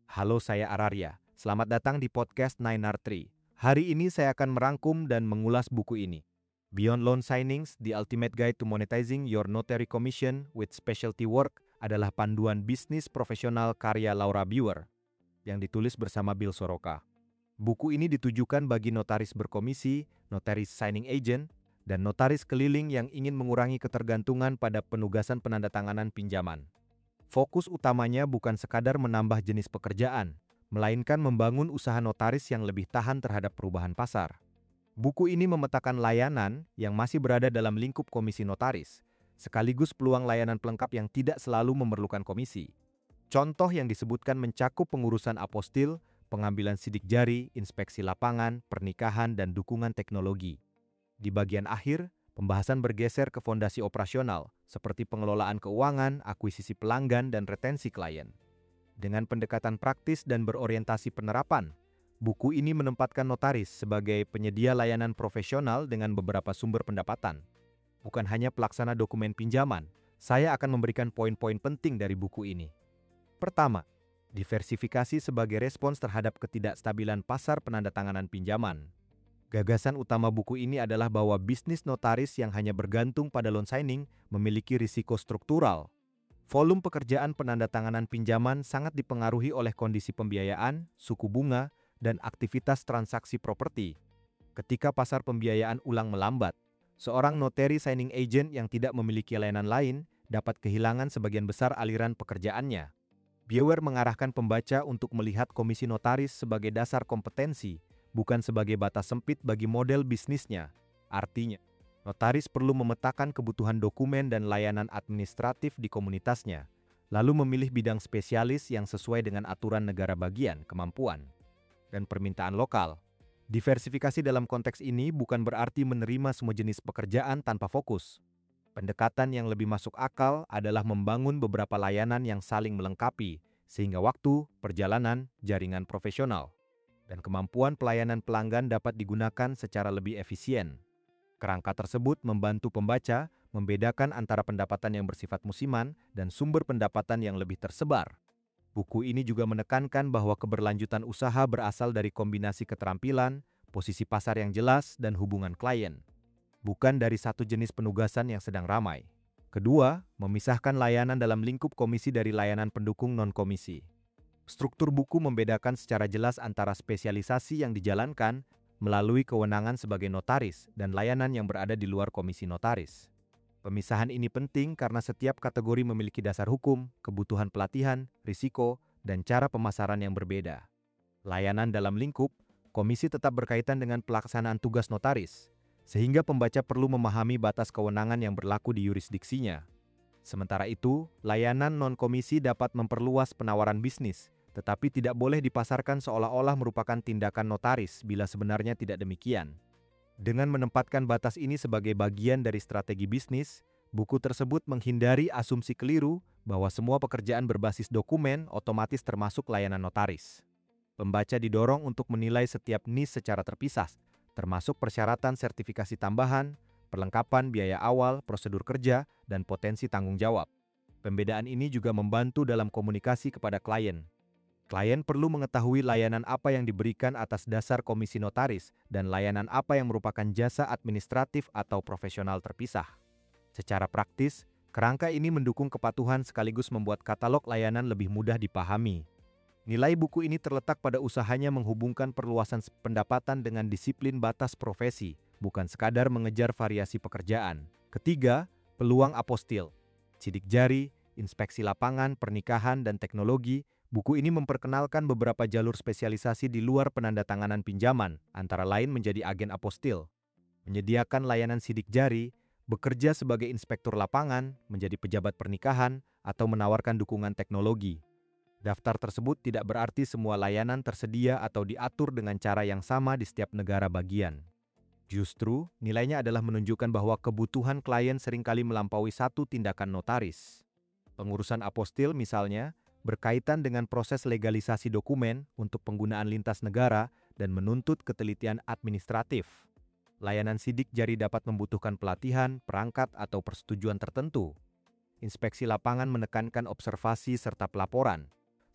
Halo, saya Ararya. Selamat datang di podcast 9R3. Hari ini saya akan merangkum dan mengulas buku ini. Beyond Loan Signings, The Ultimate Guide to Monetizing Your Notary Commission with Specialty Work adalah panduan bisnis profesional karya Laura Buer yang ditulis bersama Bill Soroka. Buku ini ditujukan bagi notaris berkomisi, notaris signing agent, dan notaris keliling yang ingin mengurangi ketergantungan pada penugasan penandatanganan pinjaman. Fokus utamanya bukan sekadar menambah jenis pekerjaan, melainkan membangun usaha notaris yang lebih tahan terhadap perubahan pasar. Buku ini memetakan layanan yang masih berada dalam lingkup komisi notaris, sekaligus peluang layanan pelengkap yang tidak selalu memerlukan komisi. Contoh yang disebutkan mencakup pengurusan apostil, pengambilan sidik jari, inspeksi lapangan, pernikahan, dan dukungan teknologi. Di bagian akhir, pembahasan bergeser ke fondasi operasional, seperti pengelolaan keuangan, akuisisi pelanggan, dan retensi klien. Dengan pendekatan praktis dan berorientasi penerapan, buku ini menempatkan notaris sebagai penyedia layanan profesional dengan beberapa sumber pendapatan. Bukan hanya pelaksana dokumen pinjaman, saya akan memberikan poin-poin penting dari buku ini. Pertama, diversifikasi sebagai respons terhadap ketidakstabilan pasar penandatanganan pinjaman. Gagasan utama buku ini adalah bahwa bisnis notaris yang hanya bergantung pada loan signing memiliki risiko struktural. Volume pekerjaan penandatanganan pinjaman sangat dipengaruhi oleh kondisi pembiayaan, suku bunga, dan aktivitas transaksi properti. Ketika pasar pembiayaan ulang melambat, seorang notary signing agent yang tidak memiliki layanan lain dapat kehilangan sebagian besar aliran pekerjaannya. Buer mengarahkan pembaca untuk melihat komisi notaris sebagai dasar kompetensi, bukan sebagai batas sempit bagi model bisnisnya. Artinya, notaris perlu memetakan kebutuhan dokumen dan layanan administratif di komunitasnya, lalu memilih bidang spesialis yang sesuai dengan aturan negara bagian, kemampuan, dan permintaan lokal. Diversifikasi dalam konteks ini bukan berarti menerima semua jenis pekerjaan tanpa fokus. Pendekatan yang lebih masuk akal adalah membangun beberapa layanan yang saling melengkapi, sehingga waktu, perjalanan, jaringan profesional, dan kemampuan pelayanan pelanggan dapat digunakan secara lebih efisien. Kerangka tersebut membantu pembaca membedakan antara pendapatan yang bersifat musiman dan sumber pendapatan yang lebih tersebar. Buku ini juga menekankan bahwa keberlanjutan usaha berasal dari kombinasi keterampilan, posisi pasar yang jelas, dan hubungan klien, bukan dari satu jenis penugasan yang sedang ramai. Kedua, memisahkan layanan dalam lingkup komisi dari layanan pendukung non-komisi. Struktur buku membedakan secara jelas antara spesialisasi yang dijalankan melalui kewenangan sebagai notaris dan layanan yang berada di luar komisi notaris. Pemisahan ini penting karena setiap kategori memiliki dasar hukum, kebutuhan pelatihan, risiko, dan cara pemasaran yang berbeda. Layanan dalam lingkup, komisi tetap berkaitan dengan pelaksanaan tugas notaris, sehingga pembaca perlu memahami batas kewenangan yang berlaku di yurisdiksinya. Sementara itu, layanan non-komisi dapat memperluas penawaran bisnis, tetapi tidak boleh dipasarkan seolah-olah merupakan tindakan notaris bila sebenarnya tidak demikian. Dengan menempatkan batas ini sebagai bagian dari strategi bisnis, buku tersebut menghindari asumsi keliru bahwa semua pekerjaan berbasis dokumen otomatis termasuk layanan notaris. Pembaca didorong untuk menilai setiap niche secara terpisah, termasuk persyaratan sertifikasi tambahan, perlengkapan biaya awal, prosedur kerja, dan potensi tanggung jawab. Pembedaan ini juga membantu dalam komunikasi kepada klien. Klien perlu mengetahui layanan apa yang diberikan atas dasar komisi notaris dan layanan apa yang merupakan jasa administratif atau profesional terpisah. Secara praktis, kerangka ini mendukung kepatuhan sekaligus membuat katalog layanan lebih mudah dipahami. Nilai buku ini terletak pada usahanya menghubungkan perluasan pendapatan dengan disiplin batas profesi, bukan sekadar mengejar variasi pekerjaan. Ketiga, peluang apostil. Sidik jari, inspeksi lapangan, pernikahan, dan teknologi. Buku ini memperkenalkan beberapa jalur spesialisasi di luar penandatanganan pinjaman, antara lain menjadi agen apostil, menyediakan layanan sidik jari, bekerja sebagai inspektur lapangan, menjadi pejabat pernikahan, atau menawarkan dukungan teknologi. Daftar tersebut tidak berarti semua layanan tersedia atau diatur dengan cara yang sama di setiap negara bagian. Justru, nilainya adalah menunjukkan bahwa kebutuhan klien seringkali melampaui satu tindakan notaris. Pengurusan apostil misalnya, berkaitan dengan proses legalisasi dokumen untuk penggunaan lintas negara dan menuntut ketelitian administratif. Layanan sidik jari dapat membutuhkan pelatihan, perangkat, atau persetujuan tertentu. Inspeksi lapangan menekankan observasi serta pelaporan,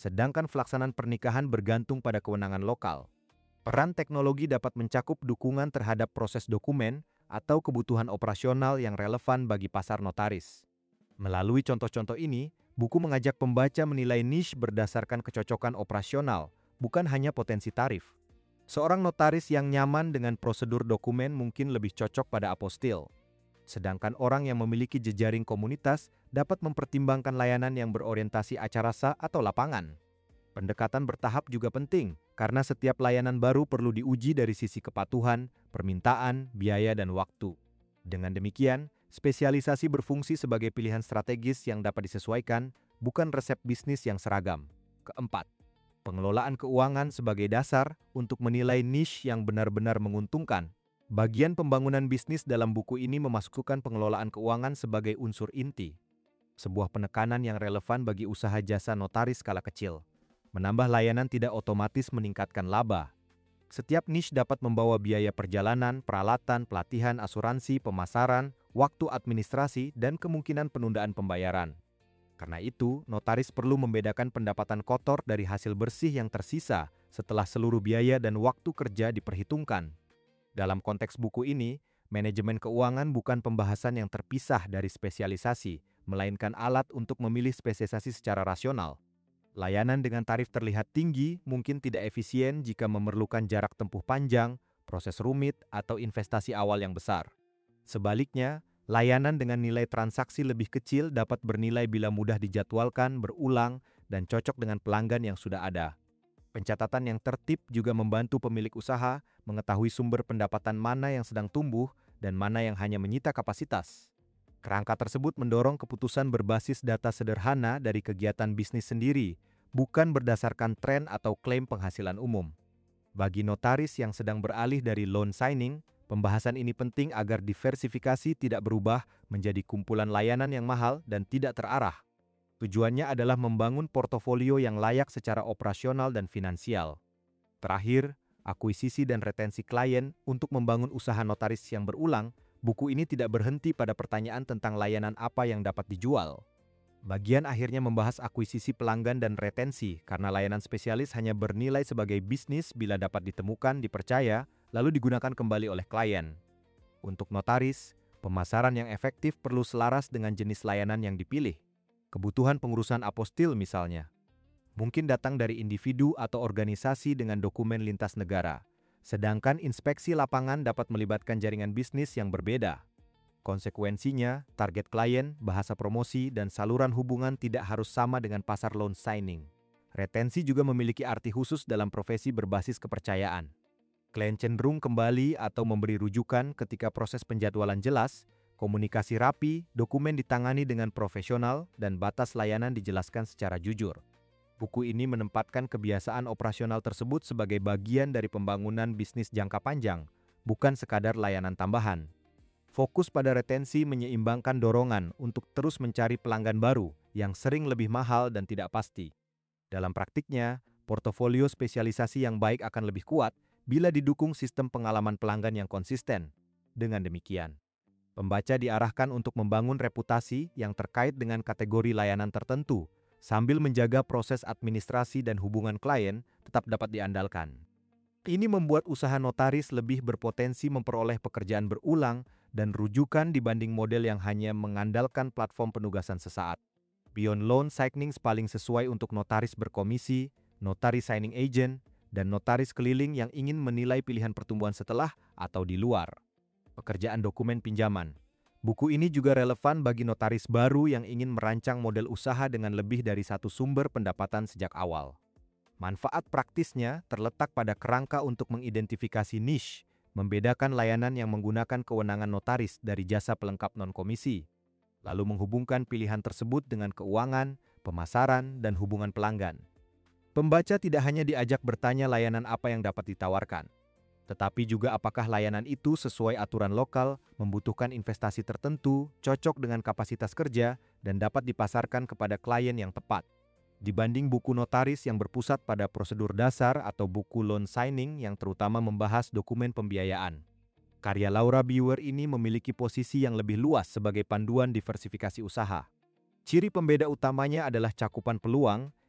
sedangkan pelaksanaan pernikahan bergantung pada kewenangan lokal. Peran teknologi dapat mencakup dukungan terhadap proses dokumen atau kebutuhan operasional yang relevan bagi pasar notaris. Melalui contoh-contoh ini, buku mengajak pembaca menilai niche berdasarkan kecocokan operasional, bukan hanya potensi tarif. Seorang notaris yang nyaman dengan prosedur dokumen mungkin lebih cocok pada apostil. Sedangkan orang yang memiliki jejaring komunitas dapat mempertimbangkan layanan yang berorientasi acara sah atau lapangan. Pendekatan bertahap juga penting, karena setiap layanan baru perlu diuji dari sisi kepatuhan, permintaan, biaya, dan waktu. Dengan demikian, spesialisasi berfungsi sebagai pilihan strategis yang dapat disesuaikan, bukan resep bisnis yang seragam. Keempat, pengelolaan keuangan sebagai dasar untuk menilai niche yang benar-benar menguntungkan. Bagian pembangunan bisnis dalam buku ini memasukkan pengelolaan keuangan sebagai unsur inti. Sebuah penekanan yang relevan bagi usaha jasa notaris skala kecil. Menambah layanan tidak otomatis meningkatkan laba. Setiap niche dapat membawa biaya perjalanan, peralatan, pelatihan, asuransi, pemasaran, waktu administrasi, dan kemungkinan penundaan pembayaran. Karena itu, notaris perlu membedakan pendapatan kotor dari hasil bersih yang tersisa setelah seluruh biaya dan waktu kerja diperhitungkan. Dalam konteks buku ini, manajemen keuangan bukan pembahasan yang terpisah dari spesialisasi, melainkan alat untuk memilih spesialisasi secara rasional. Layanan dengan tarif terlihat tinggi mungkin tidak efisien jika memerlukan jarak tempuh panjang, proses rumit, atau investasi awal yang besar. Sebaliknya, layanan dengan nilai transaksi lebih kecil dapat bernilai bila mudah dijadwalkan, berulang, dan cocok dengan pelanggan yang sudah ada. Pencatatan yang tertib juga membantu pemilik usaha mengetahui sumber pendapatan mana yang sedang tumbuh dan mana yang hanya menyita kapasitas. Kerangka tersebut mendorong keputusan berbasis data sederhana dari kegiatan bisnis sendiri, bukan berdasarkan tren atau klaim penghasilan umum. Bagi notaris yang sedang beralih dari loan signing, pembahasan ini penting agar diversifikasi tidak berubah menjadi kumpulan layanan yang mahal dan tidak terarah. Tujuannya adalah membangun portofolio yang layak secara operasional dan finansial. Terakhir, akuisisi dan retensi klien untuk membangun usaha notaris yang berulang. Buku ini tidak berhenti pada pertanyaan tentang layanan apa yang dapat dijual. Bagian akhirnya membahas akuisisi pelanggan dan retensi, karena layanan spesialis hanya bernilai sebagai bisnis bila dapat ditemukan, dipercaya, lalu digunakan kembali oleh klien. Untuk notaris, pemasaran yang efektif perlu selaras dengan jenis layanan yang dipilih. Kebutuhan pengurusan apostil misalnya, mungkin datang dari individu atau organisasi dengan dokumen lintas negara. Sedangkan inspeksi lapangan dapat melibatkan jaringan bisnis yang berbeda. Konsekuensinya, target klien, bahasa promosi, dan saluran hubungan tidak harus sama dengan pasar loan signing. Retensi juga memiliki arti khusus dalam profesi berbasis kepercayaan. Klien cenderung kembali atau memberi rujukan ketika proses penjadwalan jelas, komunikasi rapi, dokumen ditangani dengan profesional, dan batas layanan dijelaskan secara jujur. Buku ini menempatkan kebiasaan operasional tersebut sebagai bagian dari pembangunan bisnis jangka panjang, bukan sekadar layanan tambahan. Fokus pada retensi menyeimbangkan dorongan untuk terus mencari pelanggan baru yang sering lebih mahal dan tidak pasti. Dalam praktiknya, portofolio spesialisasi yang baik akan lebih kuat bila didukung sistem pengalaman pelanggan yang konsisten. Dengan demikian, pembaca diarahkan untuk membangun reputasi yang terkait dengan kategori layanan tertentu, sambil menjaga proses administrasi dan hubungan klien tetap dapat diandalkan. Ini membuat usaha notaris lebih berpotensi memperoleh pekerjaan berulang dan rujukan dibanding model yang hanya mengandalkan platform penugasan sesaat. Beyond loan signings paling sesuai untuk notaris berkomisi, notaris signing agent, dan notaris keliling yang ingin menilai pilihan pertumbuhan setelah atau di luar pekerjaan dokumen pinjaman. Buku ini juga relevan bagi notaris baru yang ingin merancang model usaha dengan lebih dari satu sumber pendapatan sejak awal. Manfaat praktisnya terletak pada kerangka untuk mengidentifikasi niche, membedakan layanan yang menggunakan kewenangan notaris dari jasa pelengkap non-komisi, lalu menghubungkan pilihan tersebut dengan keuangan, pemasaran, dan hubungan pelanggan. Pembaca tidak hanya diajak bertanya layanan apa yang dapat ditawarkan, tetapi juga apakah layanan itu sesuai aturan lokal, membutuhkan investasi tertentu, cocok dengan kapasitas kerja, dan dapat dipasarkan kepada klien yang tepat. Dibanding buku notaris yang berpusat pada prosedur dasar atau buku loan signing yang terutama membahas dokumen pembiayaan. Karya Laura Biewer ini memiliki posisi yang lebih luas sebagai panduan diversifikasi usaha. Ciri pembeda utamanya adalah cakupan peluang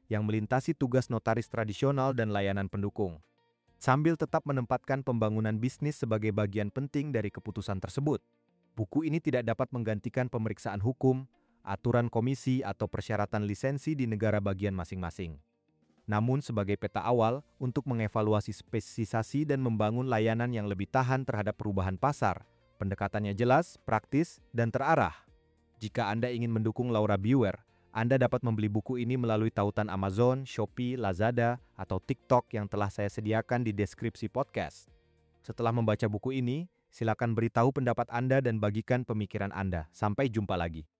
yang melintasi tugas notaris tradisional dan layanan pendukung. Sambil tetap menempatkan pembangunan bisnis sebagai bagian penting dari keputusan tersebut. Buku ini tidak dapat menggantikan pemeriksaan hukum, aturan komisi atau persyaratan lisensi di negara bagian masing-masing. Namun sebagai peta awal untuk mengevaluasi spesialisasi dan membangun layanan yang lebih tahan terhadap perubahan pasar, pendekatannya jelas, praktis, dan terarah. Jika Anda ingin mendukung Laura Buer, Anda dapat membeli buku ini melalui tautan Amazon, Shopee, Lazada, atau TikTok yang telah saya sediakan di deskripsi podcast. Setelah membaca buku ini, silakan beritahu pendapat Anda dan bagikan pemikiran Anda. Sampai jumpa lagi.